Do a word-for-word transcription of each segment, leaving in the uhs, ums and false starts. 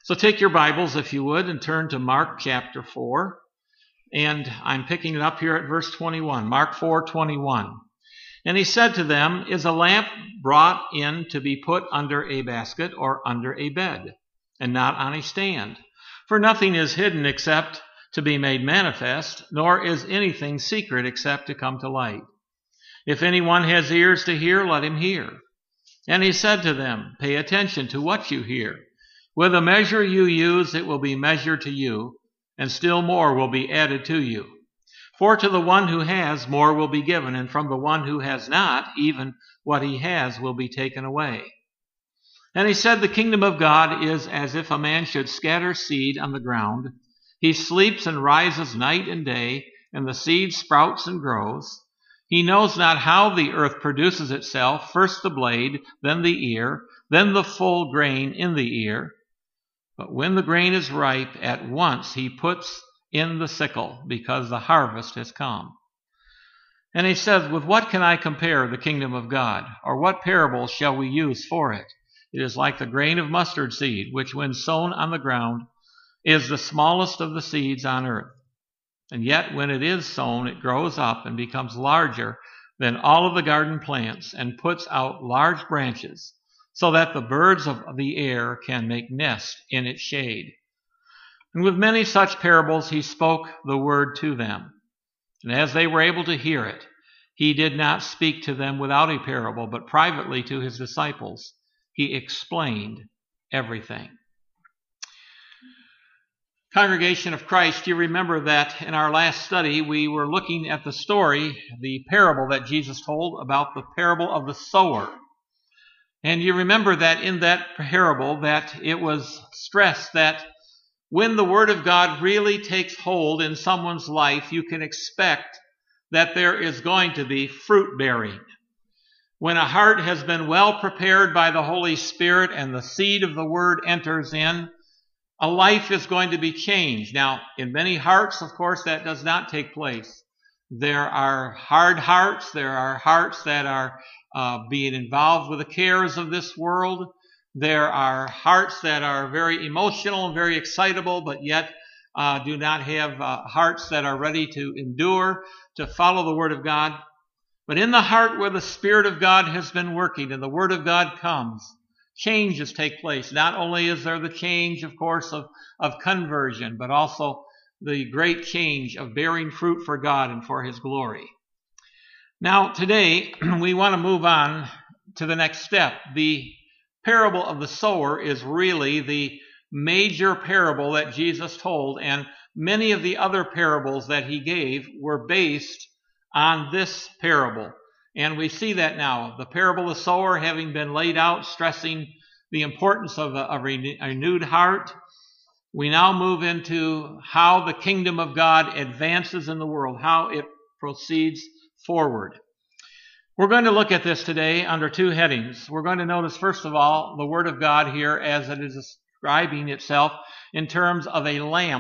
So take your Bibles, if you would, and turn to Mark chapter four. And I'm picking it up here at verse twenty-one, Mark four twenty-one. And he said to them, Is a lamp brought in to be put under a basket or under a bed, and not on a stand? For nothing is hidden except to be made manifest, nor is anything secret except to come to light. If anyone has ears to hear, let him hear. And he said to them, Pay attention to what you hear. With the measure you use, it will be measured to you, and still more will be added to you. For to the one who has, more will be given, and from the one who has not, even what he has will be taken away. And he said, The kingdom of God is as if a man should scatter seed on the ground. He sleeps and rises night and day, and the seed sprouts and grows. He knows not how the earth produces itself, first the blade, then the ear, then the full grain in the ear. But when the grain is ripe, at once he puts in the sickle, because the harvest has come. And he says, With what can I compare the kingdom of God? Or what parable shall we use for it? It is like the grain of mustard seed, which when sown on the ground is the smallest of the seeds on earth. And yet when it is sown, it grows up and becomes larger than all of the garden plants, and puts out large branches, so that the birds of the air can make nest in its shade. And with many such parables he spoke the word to them. And as they were able to hear it, he did not speak to them without a parable, but privately to his disciples he explained everything. Congregation of Christ, you remember that in our last study we were looking at the story, the parable that Jesus told about the parable of the sower. And you remember that in that parable that it was stressed that when the Word of God really takes hold in someone's life, you can expect that there is going to be fruit bearing. When a heart has been well prepared by the Holy Spirit and the seed of the Word enters in, a life is going to be changed. Now, in many hearts, of course, that does not take place. There are hard hearts. There are hearts that are uh, being involved with the cares of this world. There are hearts that are very emotional and very excitable, but yet uh, do not have uh, hearts that are ready to endure, to follow the Word of God. But in the heart where the Spirit of God has been working and the Word of God comes, changes take place. Not only is there the change, of course, of, of conversion, but also the great change of bearing fruit for God and for His glory. Now, today, we want to move on to the next step. The parable of the sower is really the major parable that Jesus told, and many of the other parables that he gave were based on this parable. And we see that now. The parable of the sower having been laid out, stressing the importance of a, a renewed heart. We now move into how the kingdom of God advances in the world, how it proceeds forward. We're going to look at this today under two headings. We're going to notice, first of all, the Word of God here as it is describing itself in terms of a lamp.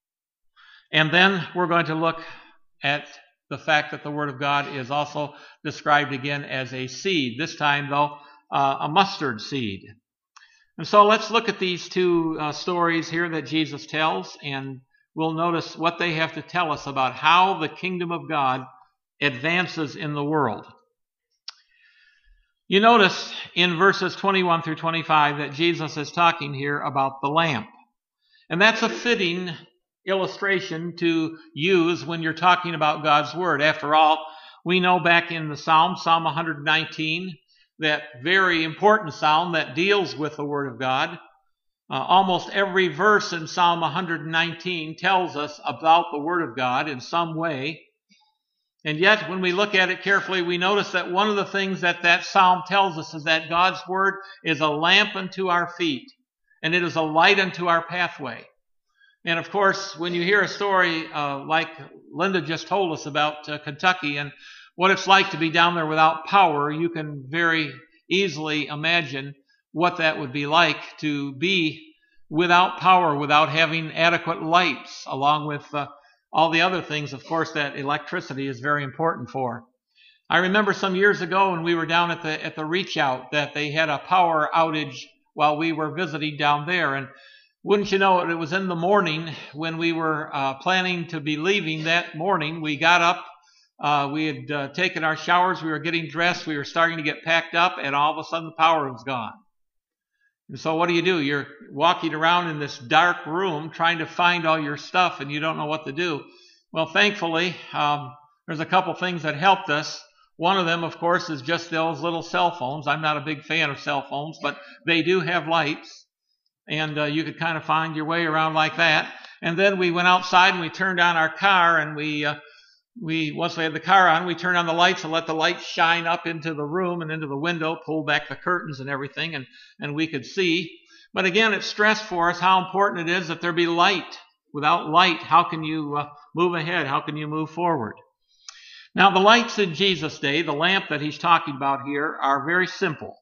And then we're going to look at the fact that the Word of God is also described again as a seed, this time, though, uh, a mustard seed. And so let's look at these two uh, stories here that Jesus tells, and we'll notice what they have to tell us about how the kingdom of God advances in the world. You notice in verses twenty-one through twenty-five that Jesus is talking here about the lamp. And that's a fitting illustration to use when you're talking about God's Word. After all, we know back in the Psalm, Psalm one nineteen, that very important psalm that deals with the Word of God. Uh, almost every verse in Psalm one nineteen tells us about the Word of God in some way. And yet, when we look at it carefully, we notice that one of the things that that psalm tells us is that God's Word is a lamp unto our feet, and it is a light unto our pathway. And of course, when you hear a story uh, like Linda just told us about uh, Kentucky and what it's like to be down there without power, you can very easily imagine what that would be like to be without power, without having adequate lights, along with uh, all the other things, of course, that electricity is very important for. I remember some years ago when we were down at the at the Reach Out that they had a power outage while we were visiting down there, and Wouldn't you know it, it was in the morning when we were uh, planning to be leaving that morning. We got up, uh, we had uh, taken our showers, we were getting dressed, we were starting to get packed up, and all of a sudden the power was gone. And so what do you do? You're walking around in this dark room trying to find all your stuff, and you don't know what to do. Well, thankfully, um, there's a couple things that helped us. One of them, of course, is just those little cell phones. I'm not a big fan of cell phones, but they do have lights. And uh, you could kind of find your way around like that. And then we went outside and we turned on our car, and we, uh, we once we had the car on, we turned on the lights and let the lights shine up into the room and into the window, pulled back the curtains and everything, and, and we could see. But again, it stressed for us how important it is that there be light. Without light, how can you uh, move ahead? How can you move forward? Now, the lights in Jesus' day, the lamp that he's talking about here, are very simple.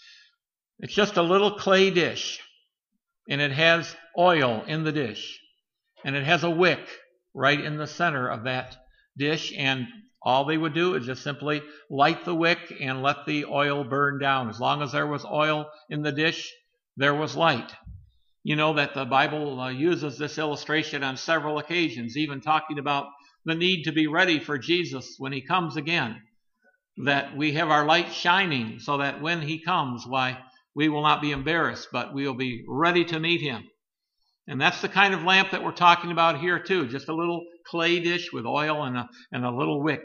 It's just a little clay dish. And it has oil in the dish. And it has a wick right in the center of that dish. And all they would do is just simply light the wick and let the oil burn down. As long as there was oil in the dish, there was light. You know that the Bible uh, uses this illustration on several occasions, even talking about the need to be ready for Jesus when he comes again. That we have our light shining so that when he comes, why, we will not be embarrassed, but we will be ready to meet him. And that's the kind of lamp that we're talking about here too. Just a little clay dish with oil and a, and a little wick.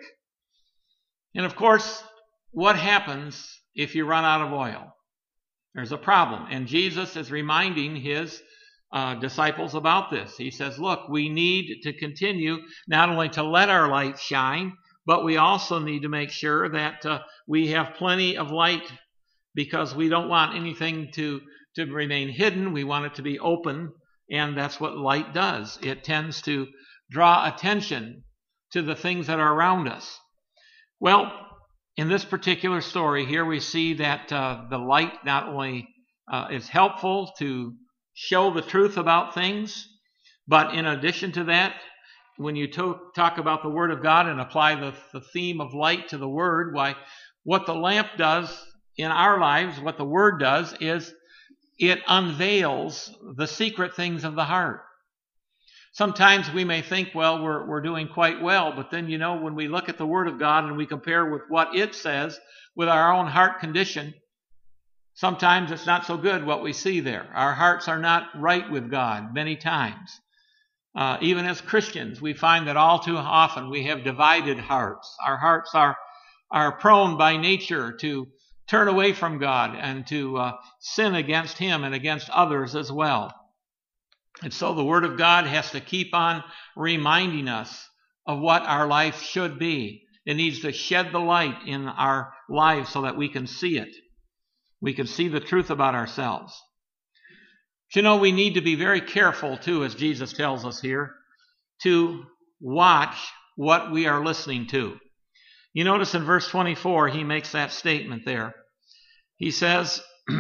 And of course, what happens if you run out of oil? There's a problem. And Jesus is reminding his uh, disciples about this. He says, look, we need to continue not only to let our light shine, but we also need to make sure that uh, we have plenty of light, because we don't want anything to, to remain hidden. We want it to be open, and that's what light does. It tends to draw attention to the things that are around us. Well, in this particular story here, we see that uh, the light not only uh, is helpful to show the truth about things, but in addition to that, when you to- talk about the Word of God and apply the, the theme of light to the Word, why, what the lamp does in our lives, what the Word does, is it unveils the secret things of the heart. Sometimes we may think, well, we're, we're doing quite well, but then, you know, when we look at the Word of God and we compare with what it says with our own heart condition, sometimes it's not so good what we see there. Our hearts are not right with God many times. Uh, even as Christians, we find that all too often we have divided hearts. Our hearts are, are prone by nature to turn away from God and to uh, sin against him and against others as well. And so the Word of God has to keep on reminding us of what our life should be. It needs to shed the light in our lives so that we can see it. We can see the truth about ourselves. But you know, we need to be very careful too, as Jesus tells us here, to watch what we are listening to. You notice in verse twenty-four, he makes that statement there. He says,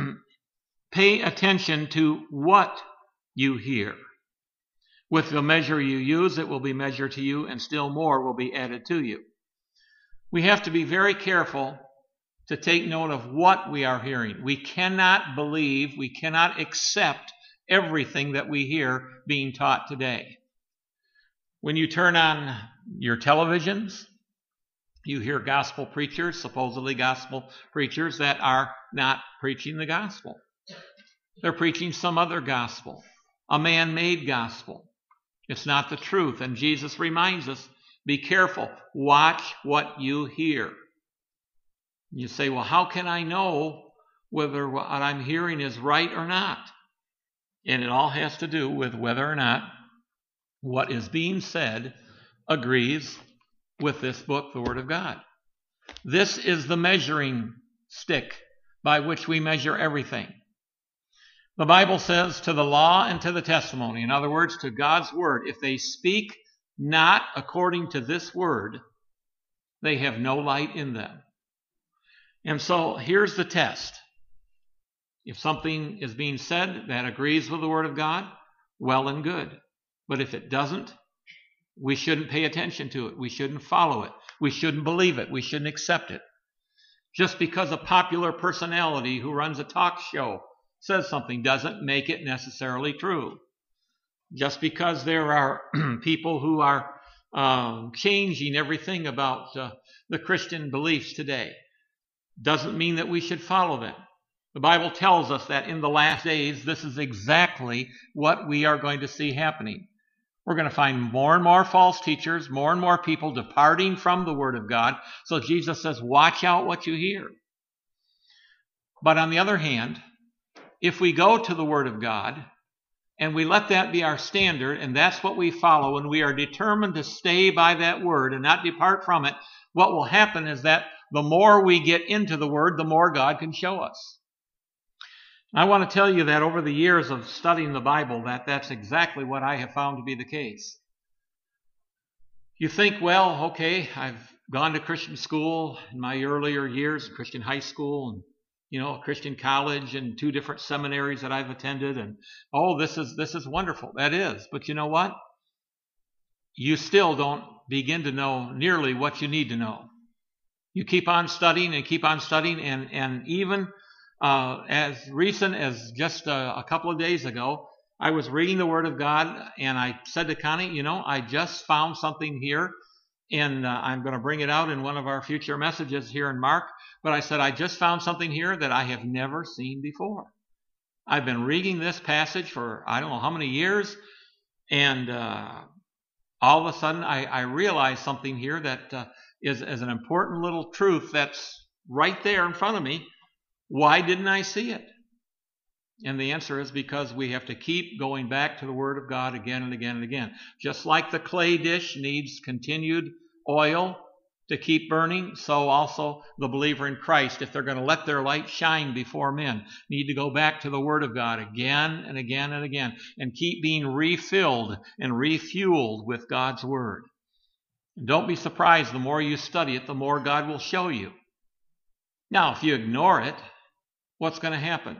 pay attention to what you hear. With the measure you use, it will be measured to you, and still more will be added to you. We have to be very careful to take note of what we are hearing. We cannot believe, we cannot accept everything that we hear being taught today. When you turn on your televisions, you hear gospel preachers, supposedly gospel preachers, that are not preaching the gospel. They're preaching some other gospel, a man-made gospel. It's not the truth. And Jesus reminds us, be careful. Watch what you hear. You say, well, how can I know whether what I'm hearing is right or not? And it all has to do with whether or not what is being said agrees with this book, the Word of God. This is the measuring stick by which we measure everything. The Bible says, to the law and to the testimony, in other words, to God's Word, if they speak not according to this Word, they have no light in them. And so here's the test. If something is being said that agrees with the Word of God, well and good. But if it doesn't, we shouldn't pay attention to it. We shouldn't follow it. We shouldn't believe it. We shouldn't accept it. Just because a popular personality who runs a talk show says something doesn't make it necessarily true. Just because there are people who are um, changing everything about uh, the Christian beliefs today doesn't mean that we should follow them. The Bible tells us that in the last days, this is exactly what we are going to see happening. We're going to find more and more false teachers, more and more people departing from the Word of God. So Jesus says, watch out what you hear. But on the other hand, if we go to the Word of God and we let that be our standard, and that's what we follow, and we are determined to stay by that Word and not depart from it, what will happen is that the more we get into the Word, the more God can show us. I want to tell you that over the years of studying the Bible, that that's exactly what I have found to be the case. You think, well, okay, I've gone to Christian school in my earlier years, Christian high school, and you know, Christian college, and two different seminaries that I've attended, and oh, this is this is wonderful. That is, but you know what? You still don't begin to know nearly what you need to know. You keep on studying and keep on studying, and and even Uh, as recent as just a, a couple of days ago, I was reading the Word of God, and I said to Connie, you know, I just found something here, and uh, I'm going to bring it out in one of our future messages here in Mark, but I said, I just found something here that I have never seen before. I've been reading this passage for I don't know how many years, and uh, all of a sudden I, I realized something here that uh, is, is an important little truth that's right there in front of me. Why didn't I see it? And the answer is because we have to keep going back to the Word of God again and again and again. Just like the clay dish needs continued oil to keep burning, so also the believer in Christ, if they're going to let their light shine before men, need to go back to the Word of God again and again and again and keep being refilled and refueled with God's Word. And don't be surprised, the more you study it, the more God will show you. Now, if you ignore it, what's going to happen?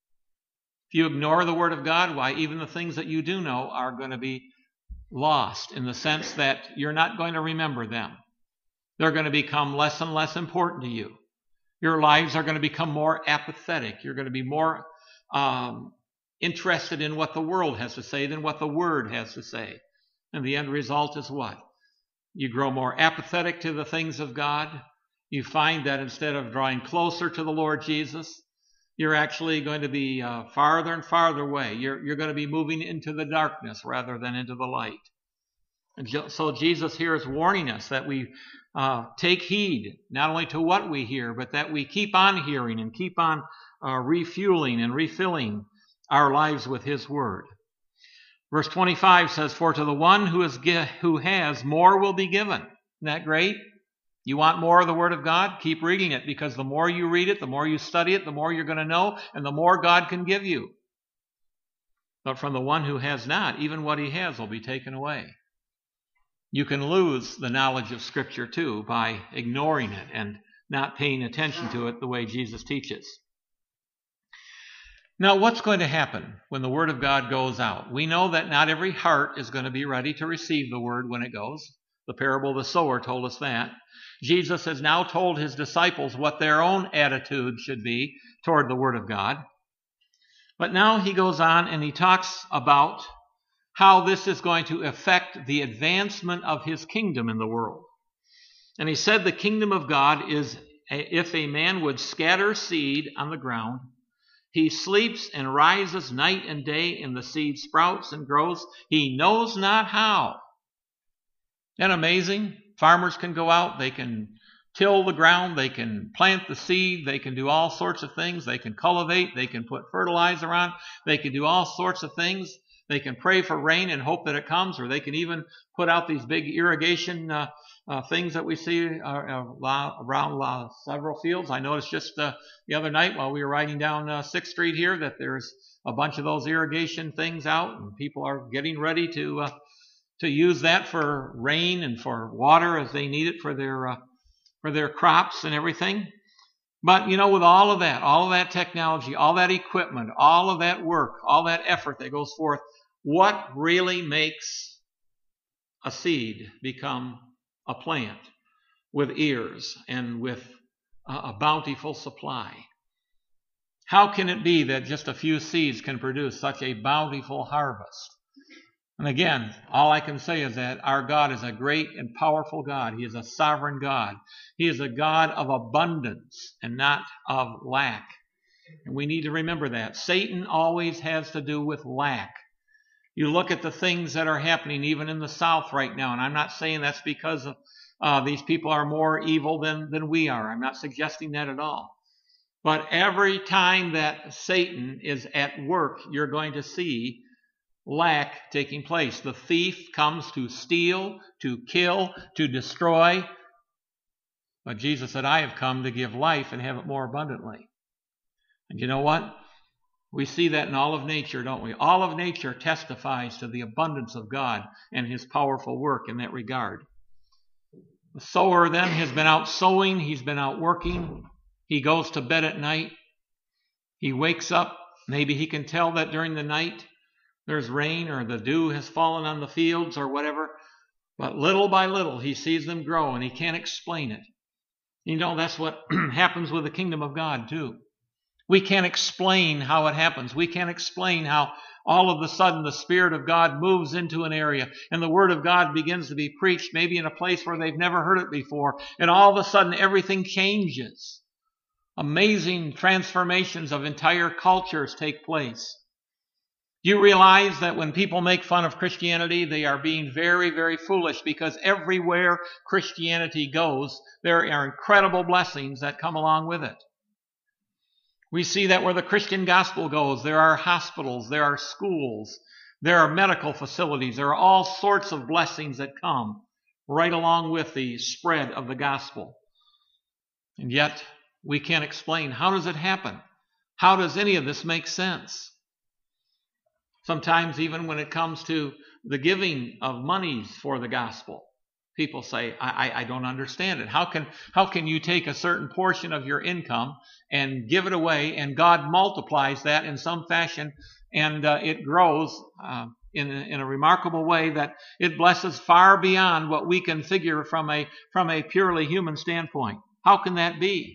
If you ignore the Word of God, why, even the things that you do know are going to be lost in the sense that you're not going to remember them. They're going to become less and less important to you. Your lives are going to become more apathetic. You're going to be more um, interested in what the world has to say than what the Word has to say. And the end result is what? You grow more apathetic to the things of God. You find that instead of drawing closer to the Lord Jesus, you're actually going to be uh, farther and farther away. You're, you're going to be moving into the darkness rather than into the light. And so Jesus here is warning us that we uh, take heed not only to what we hear, but that we keep on hearing and keep on uh, refueling and refilling our lives with His Word. Verse twenty-five says, "For to the one who, is, who has, more will be given." Isn't that great? You want more of the Word of God? Keep reading it, because the more you read it, the more you study it, the more you're going to know, and the more God can give you. But from the one who has not, even what he has will be taken away. You can lose the knowledge of Scripture too by ignoring it and not paying attention to it the way Jesus teaches. Now, what's going to happen when the Word of God goes out? We know that not every heart is going to be ready to receive the Word when it goes. The parable of the sower told us that. Jesus has now told His disciples what their own attitude should be toward the Word of God. But now He goes on and He talks about how this is going to affect the advancement of His kingdom in the world. And He said the kingdom of God is if a man would scatter seed on the ground, he sleeps and rises night and day, and the seed sprouts and grows. He knows not how. Isn't that amazing? Farmers can go out, they can till the ground, they can plant the seed, they can do all sorts of things, they can cultivate, they can put fertilizer on, they can do all sorts of things. They can pray for rain and hope that it comes, or they can even put out these big irrigation uh, uh, things that we see uh, around uh, several fields. I noticed just uh, the other night while we were riding down uh, sixth Street here that there's a bunch of those irrigation things out, and people are getting ready to uh, to use that for rain and for water as they need it for their uh, for their crops and everything. But, you know, with all of that, all of that technology, all that equipment, all of that work, all that effort that goes forth, what really makes a seed become a plant with ears and with a bountiful supply? How can it be that just a few seeds can produce such a bountiful harvest? And again, all I can say is that our God is a great and powerful God. He is a sovereign God. He is a God of abundance and not of lack. And we need to remember that. Satan always has to do with lack. You look at the things that are happening even in the South right now, and I'm not saying that's because of, uh, these people are more evil than, than we are. I'm not suggesting that at all. But every time that Satan is at work, you're going to see lack taking place. The thief comes to steal, to kill, to destroy. But Jesus said, I have come to give life and have it more abundantly. And you know what? We see that in all of nature, don't we? All of nature testifies to the abundance of God and his powerful work in that regard. The sower then has been out sowing. He's been out working. He goes to bed at night. He wakes up. Maybe he can tell that during the night there's rain or the dew has fallen on the fields or whatever. But little by little he sees them grow and he can't explain it. You know, that's what happens with the kingdom of God too. We can't explain how it happens. We can't explain how all of a sudden the Spirit of God moves into an area and the Word of God begins to be preached, maybe in a place where they've never heard it before, and all of a sudden everything changes. Amazing transformations of entire cultures take place. Do you realize that when people make fun of Christianity, they are being very, very foolish, because everywhere Christianity goes, there are incredible blessings that come along with it. We see that where the Christian gospel goes, there are hospitals, there are schools, there are medical facilities, there are all sorts of blessings that come right along with the spread of the gospel. And yet, we can't explain, how does it happen? How does any of this make sense? Sometimes even when it comes to the giving of monies for the gospel, people say, I, I, I don't understand it. How can, how can you take a certain portion of your income and give it away, and God multiplies that in some fashion, and uh, it grows uh, in, a, in a remarkable way that it blesses far beyond what we can figure from a, from a purely human standpoint? How can that be?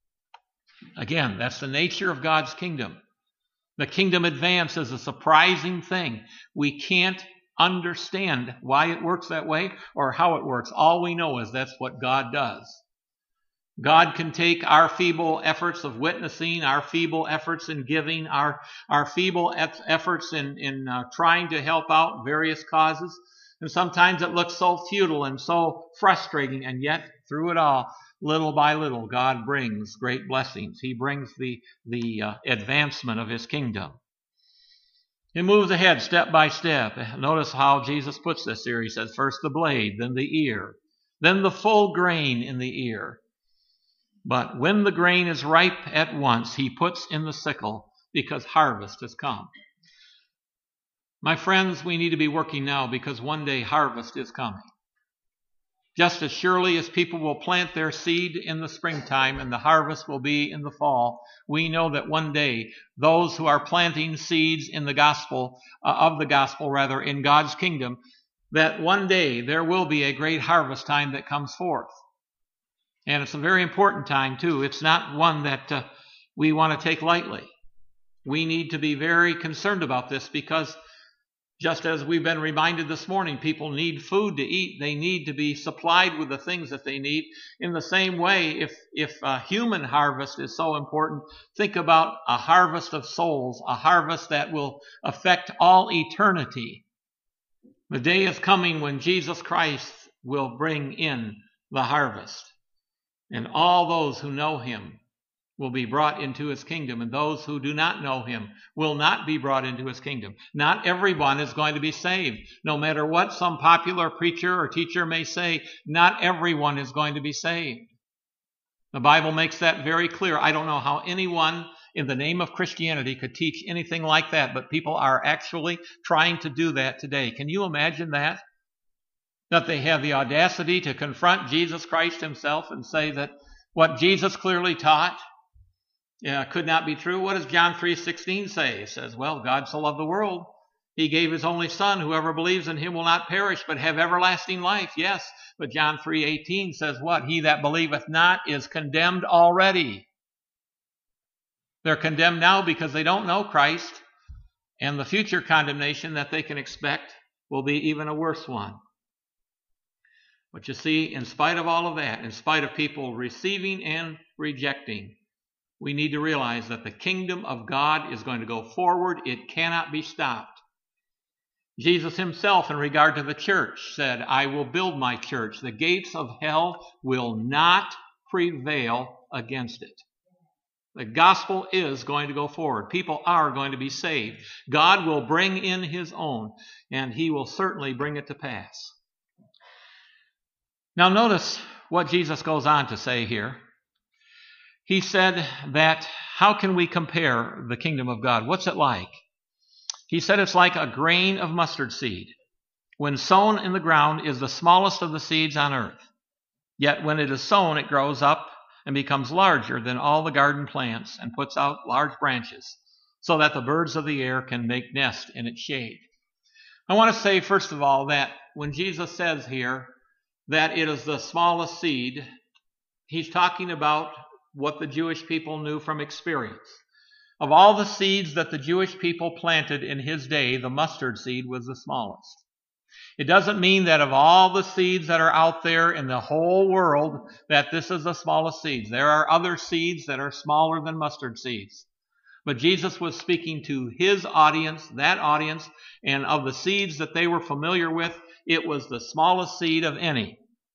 Again, that's the nature of God's kingdom. The kingdom advance is a surprising thing. We can't understand why it works that way or how it works. All we know is that's what God does. God can take our feeble efforts of witnessing, our feeble efforts in giving, our, our feeble efforts in, in uh, trying to help out various causes. And sometimes it looks so futile and so frustrating, and yet through it all, little by little, God brings great blessings. He brings the, the uh, advancement of his kingdom. He moves ahead step by step. Notice how Jesus puts this here. He says, first the blade, then the ear, then the full grain in the ear. But when the grain is ripe at once, he puts in the sickle, because harvest has come. My friends, we need to be working now, because one day harvest is coming. Just as surely as people will plant their seed in the springtime and the harvest will be in the fall, we know that one day those who are planting seeds in the gospel, uh, of the gospel rather, in God's kingdom, that one day there will be a great harvest time that comes forth. And it's a very important time too. It's not one that uh, we want to take lightly. We need to be very concerned about this, because just as we've been reminded this morning, people need food to eat. They need to be supplied with the things that they need. In the same way, if, if a human harvest is so important, think about a harvest of souls, a harvest that will affect all eternity. The day is coming when Jesus Christ will bring in the harvest, and all those who know him will be brought into his kingdom, and those who do not know him will not be brought into his kingdom. Not everyone is going to be saved. No matter what some popular preacher or teacher may say, not everyone is going to be saved. The Bible makes that very clear. I don't know how anyone in the name of Christianity could teach anything like that, but people are actually trying to do that today. Can you imagine that? That they have the audacity to confront Jesus Christ himself and say that what Jesus clearly taught Yeah, could not be true. What does John three sixteen say? It says, well, God so loved the world, he gave his only son. Whoever believes in him will not perish, but have everlasting life. Yes, but John three eighteen says what? He that believeth not is condemned already. They're condemned now because they don't know Christ, and the future condemnation that they can expect will be even a worse one. But you see, in spite of all of that, in spite of people receiving and rejecting, we need to realize that the kingdom of God is going to go forward. It cannot be stopped. Jesus himself, in regard to the church, said, I will build my church. The gates of hell will not prevail against it. The gospel is going to go forward. People are going to be saved. God will bring in his own, and he will certainly bring it to pass. Now notice what Jesus goes on to say here. He said that, how can we compare the kingdom of God? What's it like? He said it's like a grain of mustard seed. When sown in the ground is the smallest of the seeds on earth. Yet when it is sown, it grows up and becomes larger than all the garden plants and puts out large branches so that the birds of the air can make nest in its shade. I want to say, first of all, that when Jesus says here that it is the smallest seed, he's talking about what the Jewish people knew from experience. Of all the seeds that the Jewish people planted in his day, the mustard seed was the smallest. It doesn't mean that of all the seeds that are out there in the whole world, that this is the smallest seeds. There are other seeds that are smaller than mustard seeds. But Jesus was speaking to his audience, that audience, and of the seeds that they were familiar with, it was the smallest seed of any.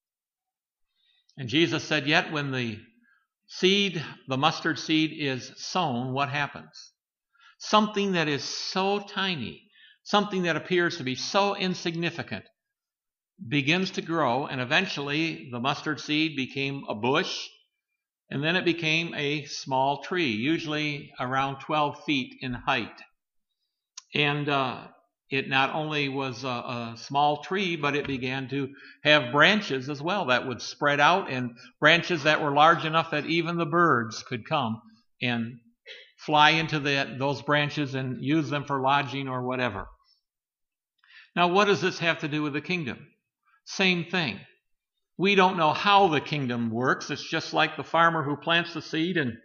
And Jesus said, yet when the seed, the mustard seed, is sown, what happens? Something that is so tiny, something that appears to be so insignificant, begins to grow, and eventually the mustard seed became a bush, and then it became a small tree, usually around twelve feet in height. And uh, it not only was a, a small tree, but it began to have branches as well that would spread out, and branches that were large enough that even the birds could come and fly into the, those branches and use them for lodging or whatever. Now, what does this have to do with the kingdom? Same thing. We don't know how the kingdom works. It's just like the farmer who plants the seed and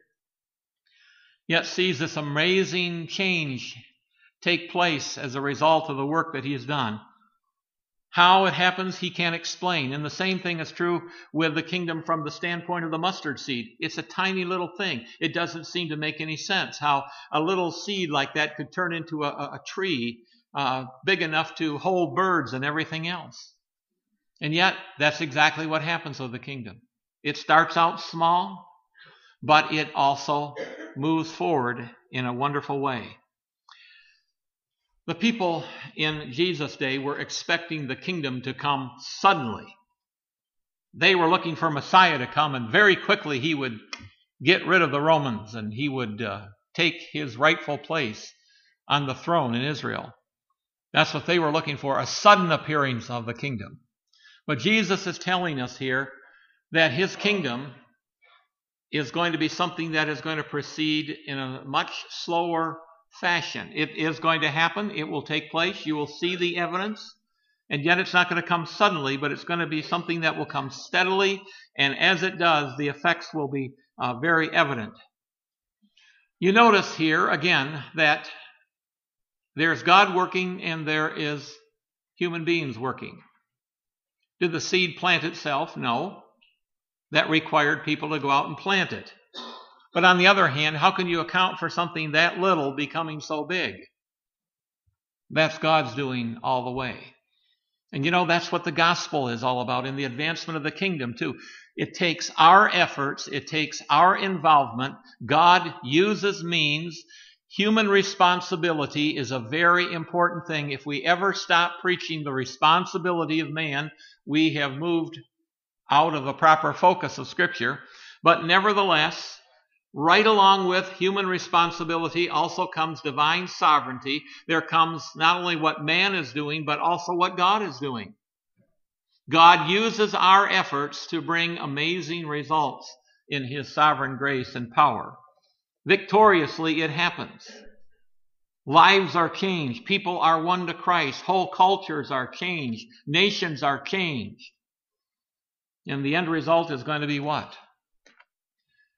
yet sees this amazing change take place as a result of the work that he has done. How it happens, he can't explain. And the same thing is true with the kingdom from the standpoint of the mustard seed. It's a tiny little thing. It doesn't seem to make any sense how a little seed like that could turn into a, a tree uh, big enough to hold birds and everything else. And yet, that's exactly what happens with the kingdom. It starts out small, but it also moves forward in a wonderful way. The people in Jesus' day were expecting the kingdom to come suddenly. They were looking for Messiah to come, and very quickly he would get rid of the Romans, and he would uh, take his rightful place on the throne in Israel. That's what they were looking for, a sudden appearance of the kingdom. But Jesus is telling us here that his kingdom is going to be something that is going to proceed in a much slower fashion. It is going to happen. It will take place. You will see the evidence. And yet it's not going to come suddenly, but it's going to be something that will come steadily. And as it does, the effects will be uh, very evident. You notice here, again, that there's God working and there is human beings working. Did the seed plant itself? No. That required people to go out and plant it. But on the other hand, how can you account for something that little becoming so big? That's God's doing all the way. And you know, that's what the gospel is all about in the advancement of the kingdom too. It takes our efforts, it takes our involvement. God uses means. Human responsibility is a very important thing. If we ever stop preaching the responsibility of man, we have moved out of the proper focus of Scripture. But nevertheless, right along with human responsibility also comes divine sovereignty. There comes not only what man is doing, but also what God is doing. God uses our efforts to bring amazing results in his sovereign grace and power. Victoriously, it happens. Lives are changed. People are won to Christ. Whole cultures are changed. Nations are changed. And the end result is going to be what?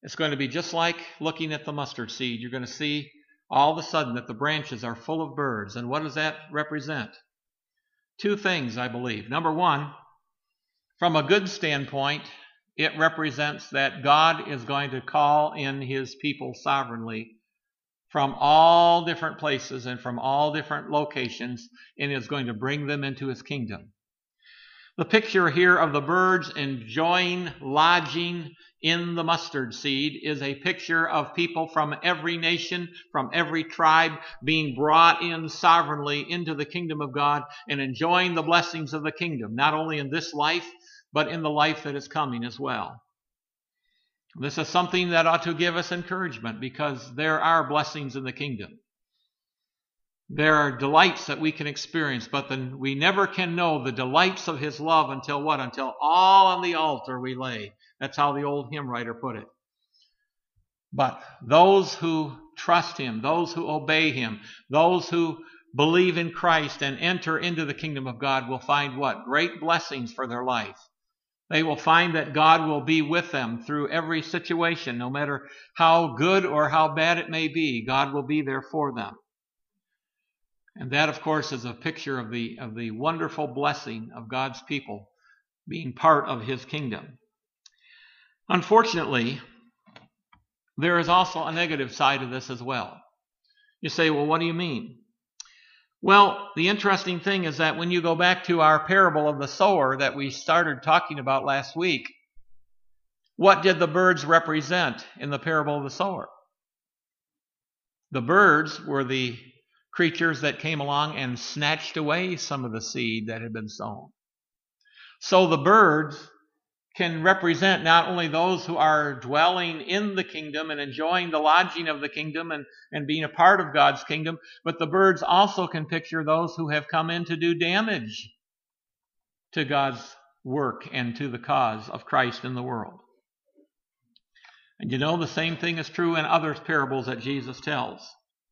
It's going to be just like looking at the mustard seed. You're going to see all of a sudden that the branches are full of birds. And what does that represent? Two things, I believe. Number one, from a good standpoint, it represents that God is going to call in his people sovereignly from all different places and from all different locations, and is going to bring them into his kingdom. The picture here of the birds enjoying lodging in the mustard seed is a picture of people from every nation, from every tribe, being brought in sovereignly into the kingdom of God and enjoying the blessings of the kingdom, not only in this life, but in the life that is coming as well. This is something that ought to give us encouragement, because there are blessings in the kingdom. There are delights that we can experience, but then we never can know the delights of his love until what? Until all on the altar we lay. That's how the old hymn writer put it. But those who trust him, those who obey him, those who believe in Christ and enter into the kingdom of God will find what? Great blessings for their life. They will find that God will be with them through every situation, no matter how good or how bad it may be. God will be there for them. And that, of course, is a picture of the, of the wonderful blessing of God's people being part of his kingdom. Unfortunately, there is also a negative side of this as well. You say, well, what do you mean? Well, the interesting thing is that when you go back to our parable of the sower that we started talking about last week, what did the birds represent in the parable of the sower? The birds were the creatures that came along and snatched away some of the seed that had been sown. So the birds can represent not only those who are dwelling in the kingdom and enjoying the lodging of the kingdom and, and being a part of God's kingdom, but the birds also can picture those who have come in to do damage to God's work and to the cause of Christ in the world. And you know, the same thing is true in other parables that Jesus tells.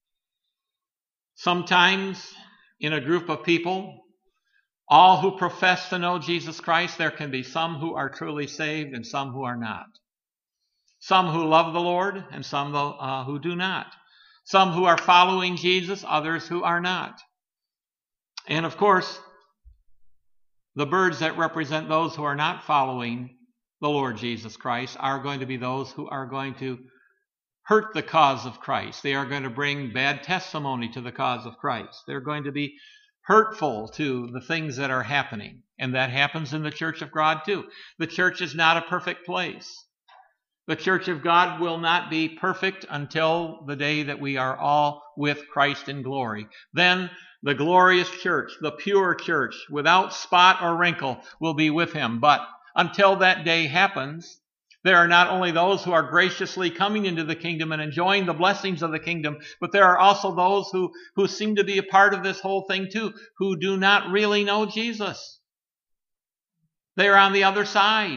Sometimes in a group of people, all who profess to know Jesus Christ, there can be some who are truly saved and some who are not. Some who love the Lord and some uh, who do not. Some who are following Jesus, others who are not. And of course, the birds that represent those who are not following the Lord Jesus Christ are going to be those who are going to hurt the cause of Christ. They are going to bring bad testimony to the cause of Christ. They're going to be hurtful to the things that are happening. And that happens in the church of God too. The church is not a perfect place. The church of God will not be perfect until the day that we are all with Christ in glory. Then the glorious church, the pure church, without spot or wrinkle, will be with him. But until that day happens, there are not only those who are graciously coming into the kingdom and enjoying the blessings of the kingdom, but there are also those who, who seem to be a part of this whole thing too, who do not really know Jesus. They are on the other side.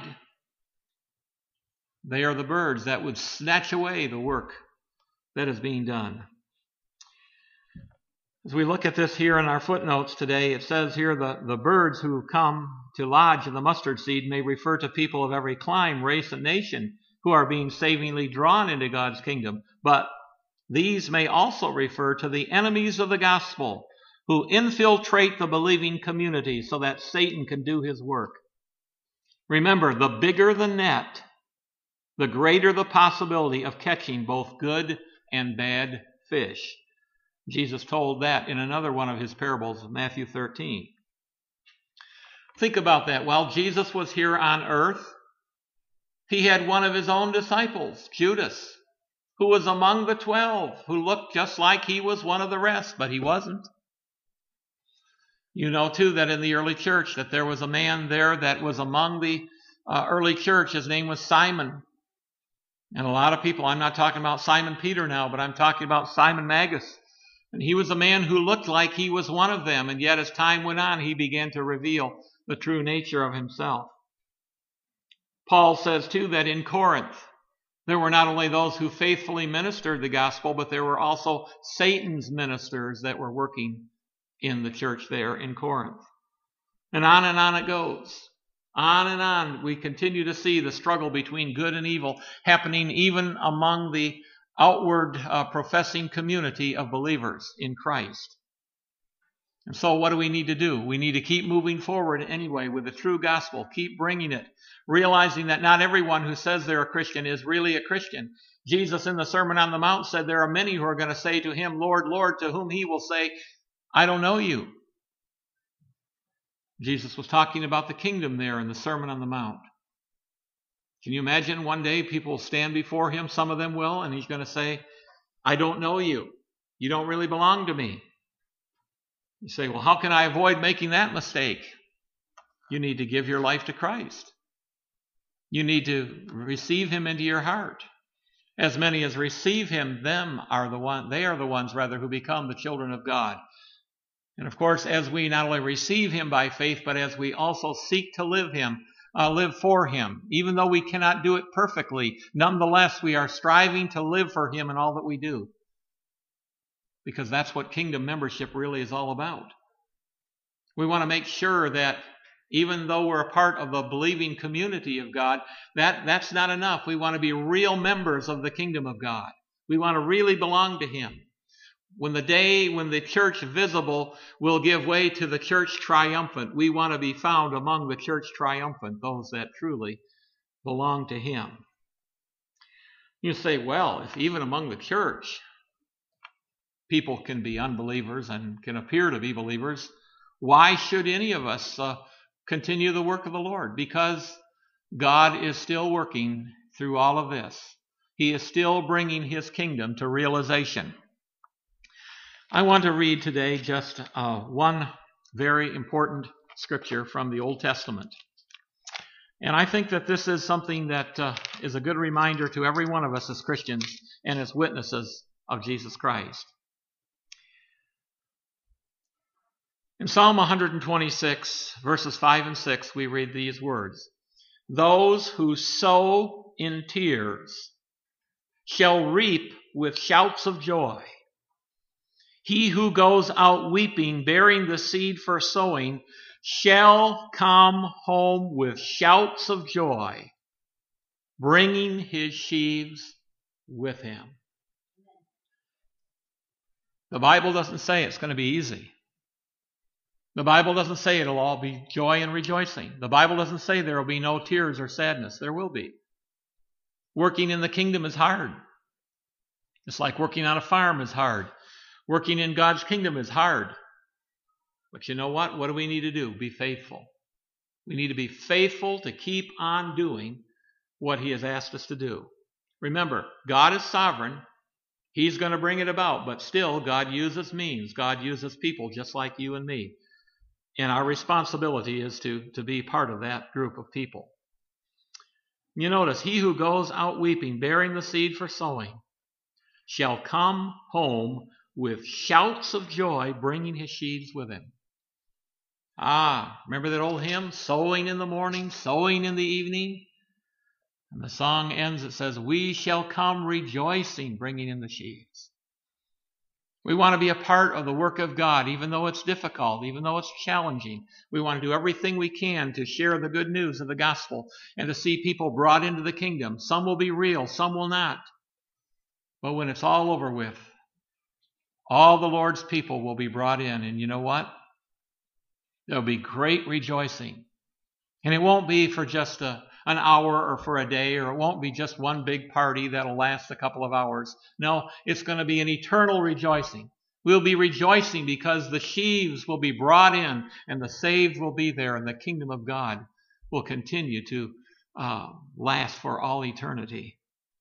They are the birds that would snatch away the work that is being done. As we look at this here in our footnotes today, it says here the, the birds who come to lodge in the mustard seed may refer to people of every clime, race, and nation who are being savingly drawn into God's kingdom. But these may also refer to the enemies of the gospel who infiltrate the believing community so that Satan can do his work. Remember, the bigger the net, the greater the possibility of catching both good and bad fish. Jesus told that in another one of his parables, Matthew thirteen. Think about that. While Jesus was here on earth, he had one of his own disciples, Judas, who was among the twelve, who looked just like he was one of the rest, but he wasn't. You know, too, that in the early church, that there was a man there that was among the uh, early church. His name was Simon. And a lot of people, I'm not talking about Simon Peter now, but I'm talking about Simon Magus. And he was a man who looked like he was one of them, and yet as time went on, he began to reveal the true nature of himself. Paul says, too, that in Corinth, there were not only those who faithfully ministered the gospel, but there were also Satan's ministers that were working in the church there in Corinth. And on and on it goes. On and on, we continue to see the struggle between good and evil happening even among the outward uh, professing community of believers in Christ. And so what do we need to do? We need to keep moving forward anyway with the true gospel. Keep bringing it, realizing that not everyone who says they're a Christian is really a Christian. Jesus in the Sermon on the Mount said there are many who are going to say to him, Lord, Lord, to whom he will say, I don't know you. Jesus was talking about the kingdom there in the Sermon on the Mount. Can you imagine one day people will stand before him, some of them will, and he's going to say, I don't know you. You don't really belong to me. You say, well, how can I avoid making that mistake? You need to give your life to Christ. You need to receive him into your heart. As many as receive him, them are the one, they are the ones rather who become the children of God. And of course, as we not only receive him by faith, but as we also seek to live him, uh, live for him, even though we cannot do it perfectly, nonetheless, we are striving to live for him in all that we do. Because that's what kingdom membership really is all about. We want to make sure that even though we're a part of the believing community of God, that, that's not enough. We want to be real members of the kingdom of God. We want to really belong to him. When the day when the church visible will give way to the church triumphant, we want to be found among the church triumphant, those that truly belong to him. You say, well, if even among the church, people can be unbelievers and can appear to be believers, why should any of us uh, continue the work of the Lord? Because God is still working through all of this. He is still bringing his kingdom to realization. I want to read today just uh, one very important scripture from the Old Testament. And I think that this is something that uh, is a good reminder to every one of us as Christians and as witnesses of Jesus Christ. In Psalm one twenty-six, verses five and six, we read these words, Those who sow in tears shall reap with shouts of joy. He who goes out weeping, bearing the seed for sowing, shall come home with shouts of joy, bringing his sheaves with him. The Bible doesn't say it's going to be easy. The Bible doesn't say it'll all be joy and rejoicing. The Bible doesn't say there will be no tears or sadness. There will be. Working in the kingdom is hard. It's like working on a farm is hard. Working in God's kingdom is hard. But you know what? What do we need to do? Be faithful. We need to be faithful to keep on doing what he has asked us to do. Remember, God is sovereign. He's going to bring it about. But still, God uses means. God uses people just like you and me. And our responsibility is to, to be part of that group of people. You notice, he who goes out weeping, bearing the seed for sowing, shall come home with shouts of joy, bringing his sheaves with him. Ah, remember that old hymn, sowing in the morning, sowing in the evening? And the song ends, it says, we shall come rejoicing, bringing in the sheaves. We want to be a part of the work of God, even though it's difficult, even though it's challenging. We want to do everything we can to share the good news of the gospel and to see people brought into the kingdom. Some will be real, some will not. But when it's all over with, all the Lord's people will be brought in. And you know what? There'll be great rejoicing. And it won't be for just a, an hour or for a day, or it won't be just one big party that'll last a couple of hours. No, it's going to be an eternal rejoicing. We'll be rejoicing because the sheaves will be brought in and the saved will be there, and the kingdom of God will continue to uh, last for all eternity.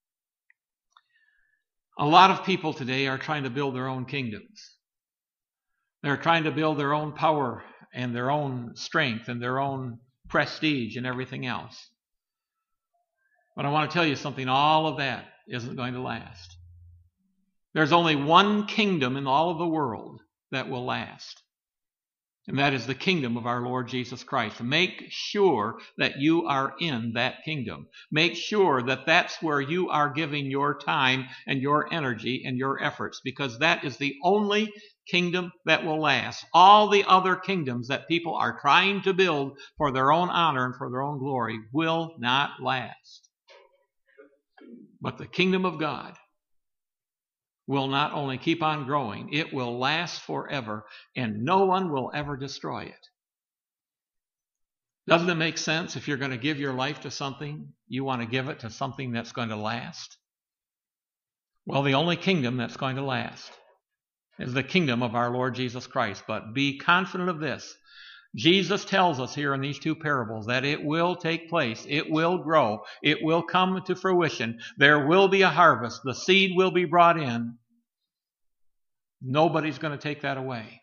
A lot of people today are trying to build their own kingdoms. They're trying to build their own power and their own strength and their own prestige and everything else. But I want to tell you something, all of that isn't going to last. There's only one kingdom in all of the world that will last. And that is the kingdom of our Lord Jesus Christ. Make sure that you are in that kingdom. Make sure that that's where you are giving your time and your energy and your efforts, because that is the only kingdom that will last. All the other kingdoms that people are trying to build for their own honor and for their own glory will not last. But the kingdom of God will not only keep on growing, it will last forever, and no one will ever destroy it. Doesn't it make sense? If you're going to give your life to something, you want to give it to something that's going to last? Well, the only kingdom that's going to last is the kingdom of our Lord Jesus Christ. But be confident of this. Jesus tells us here in these two parables that it will take place. It will grow. It will come to fruition. There will be a harvest. The seed will be brought in. Nobody's going to take that away.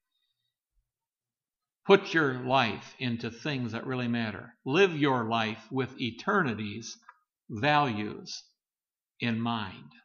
Put your life into things that really matter. Live your life with eternity's values in mind.